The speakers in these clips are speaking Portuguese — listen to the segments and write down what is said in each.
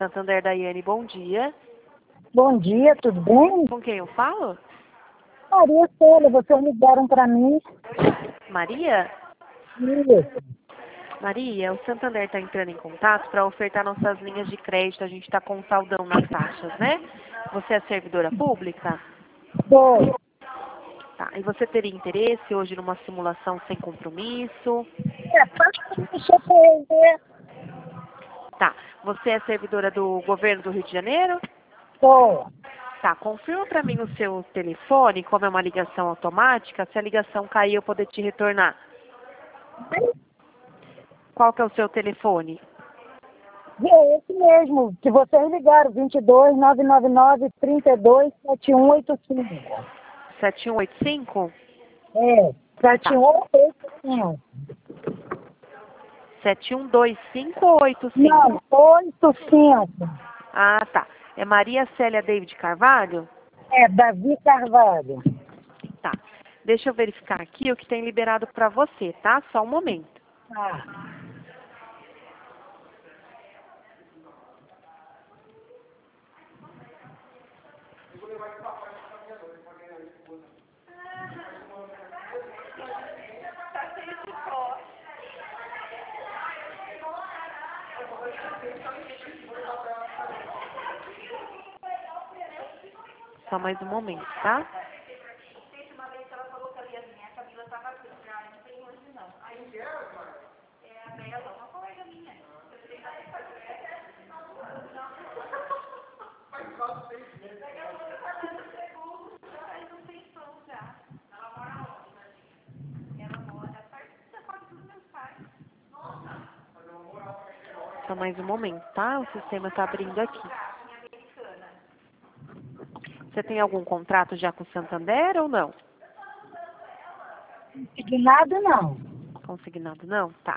Santander, Daiane, bom dia. Bom dia, tudo bem? Com quem eu falo? Maria Célia, vocês ligaram para mim. Maria? Isso. Maria, o Santander está entrando em contato para ofertar nossas linhas de crédito. A gente está com um saldão nas taxas, né? Você é servidora pública? Foi. Tá. E você teria interesse hoje numa simulação sem compromisso? Deixa eu ver. Tá. Você é servidora do governo do Rio de Janeiro? Tô. Tá. Confirma para mim o seu telefone, como é uma ligação automática, se a ligação cair eu poder te retornar. Qual que é o seu telefone? É esse mesmo, que vocês ligaram, 22 999 32 7185. 7185? É, 7185. 7125 ou 85? Não, 85. Ah, tá. É Maria Célia David Carvalho? É, Davi Carvalho. Tá. Deixa eu verificar aqui o que tem liberado para você, tá? Só um momento. Ah, Só mais um momento, tá? Só mais um momento, tá? O sistema está abrindo aqui. Você tem algum contrato já com o Santander ou não? consignado não. Consignado não? Tá.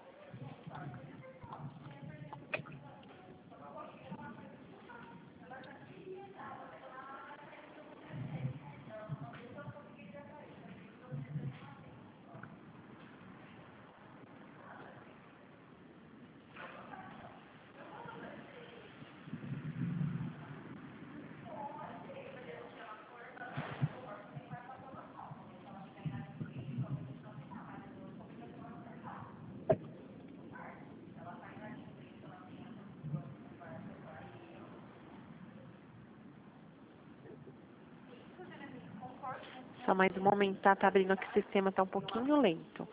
Só mais um momento, tá? Tá abrindo aqui, o sistema tá um pouquinho lento.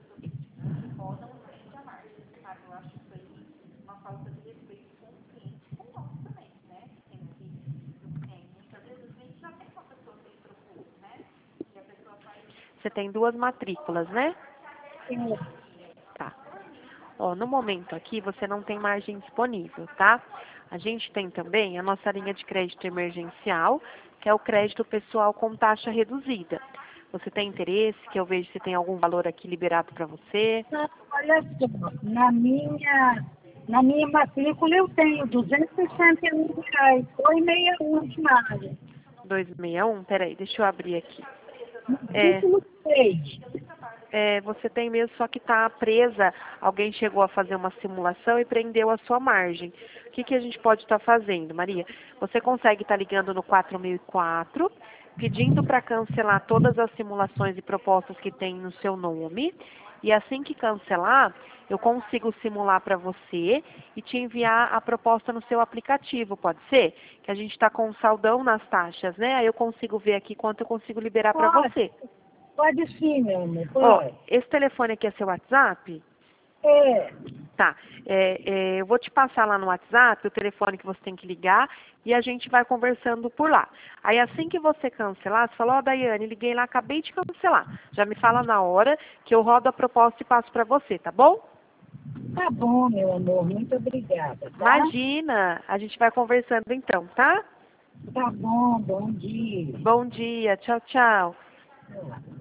Você tem 2 matrículas, né? Tá. Ó, no momento aqui você não tem margem disponível, tá? A gente tem também a nossa linha de crédito emergencial, que é o crédito pessoal com taxa reduzida. Você tem interesse, que eu vejo se tem algum valor aqui liberado para você? Olha só, na minha matrícula eu tenho R$ 261, 261 de margem. 261? Peraí, deixa eu abrir aqui. Título 3. Você tem mesmo, só que está presa. Alguém chegou a fazer uma simulação e prendeu a sua margem. O que a gente pode estar fazendo, Maria? Você consegue estar ligando no 4004, pedindo para cancelar todas as simulações e propostas que tem no seu nome. E assim que cancelar, eu consigo simular para você e te enviar a proposta no seu aplicativo, pode ser? Que a gente está com um saldão nas taxas, né? Aí eu consigo ver aqui quanto eu consigo liberar para você. Pode sim, meu amor. Ó, Pode. esse telefone aqui é seu WhatsApp? É. Tá. Eu vou te passar lá no WhatsApp o telefone que você tem que ligar e a gente vai conversando por lá. Aí assim que você cancelar, você fala, ó, Daiane, liguei lá, acabei de cancelar. Já me fala na hora que eu rodo a proposta e passo para você, tá bom? Tá bom, meu amor. Muito obrigada, tá? Imagina, a gente vai conversando então, tá? Tá bom, bom dia. Bom dia, tchau, tchau. Olá.